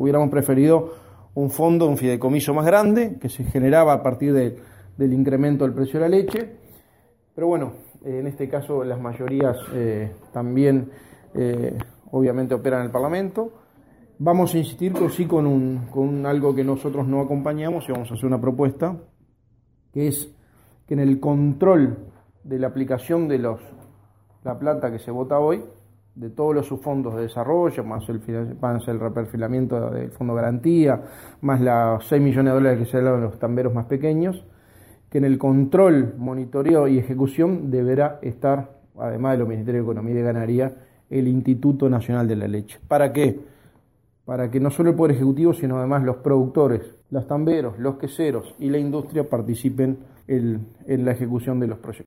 Hubiéramos preferido un fondo, un fideicomiso más grande, que se generaba a partir del incremento del precio de la leche. Pero bueno, en este caso las mayorías también obviamente operan en el Parlamento. Vamos a insistir con algo que nosotros no acompañamos y vamos a hacer una propuesta, que es que en el control de la aplicación de la plata que se vota hoy, de todos los subfondos de desarrollo, más el reperfilamiento del Fondo Garantía, más los 6 millones de dólares que se dan a los tamberos más pequeños, que en el control, monitoreo y ejecución deberá estar, además de los Ministerios de Economía y de Ganadería, el Instituto Nacional de la Leche. ¿Para qué? Para que no solo el Poder Ejecutivo, sino además los productores, los tamberos, los queseros y la industria participen en la ejecución de los proyectos.